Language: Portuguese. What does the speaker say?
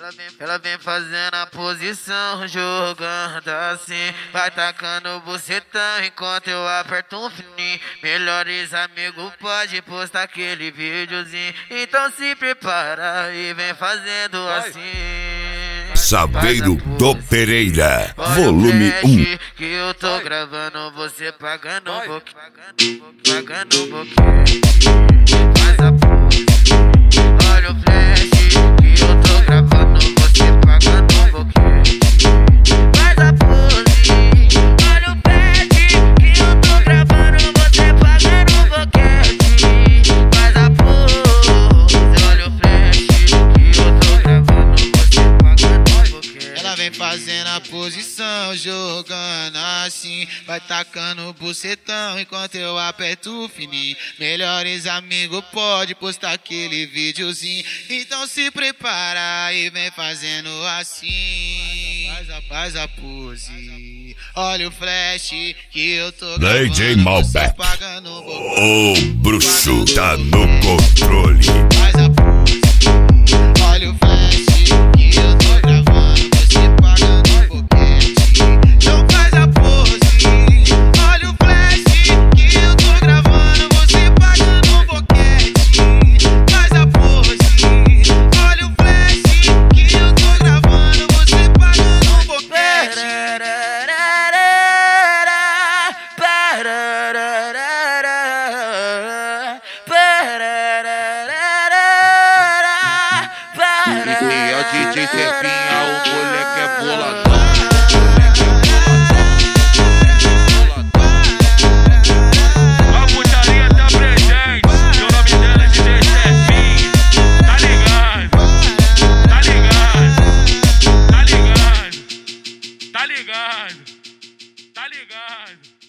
Ela vem fazendo a posição, jogando assim. Vai tacando o bucetão enquanto eu aperto um fininho. Melhores amigos pode postar aquele videozinho. Então se prepara e vem fazendo assim. Saveiro do Pereira, volume 1. Que eu tô gravando você pagando um pouquinho. Pagando um pouquinho. Faz a pose. Olha o flash que eu tô gravando você pagando um pouquinho. Faz a pose. Olha o flash que eu tô gravando você pagando um pouquinho. Faz a pose. Olha o flash que eu tô gravando você pagando um pouquinho. Ela vem fazendo a posição, jogando assim. Vai tacando o bucetão enquanto eu aperto o fininho. Melhores amigos pode postar aquele videozinho. Então se prepara e vem fazendo assim. Faz a pose. Olha o flash que eu tô gravando DJ Malbec, pagando um pouquinho. o bruxo tá no controle. Faz a pose. Olha o flash que eu tô gravando você pagando um pouquinho. Então faz a pose. Olha o flash que eu tô gravando você pagando um pouquinho. Faz a pose. Olha o flash que eu tô gravando você pagando um pouquinho. Esse é o DJ Zefinha, o moleque é boladão. A putaria tá presente, o nome dela é DJ Zefinha. Tá ligado? Tá ligado? Tá ligado? Tá ligado? Tá ligado?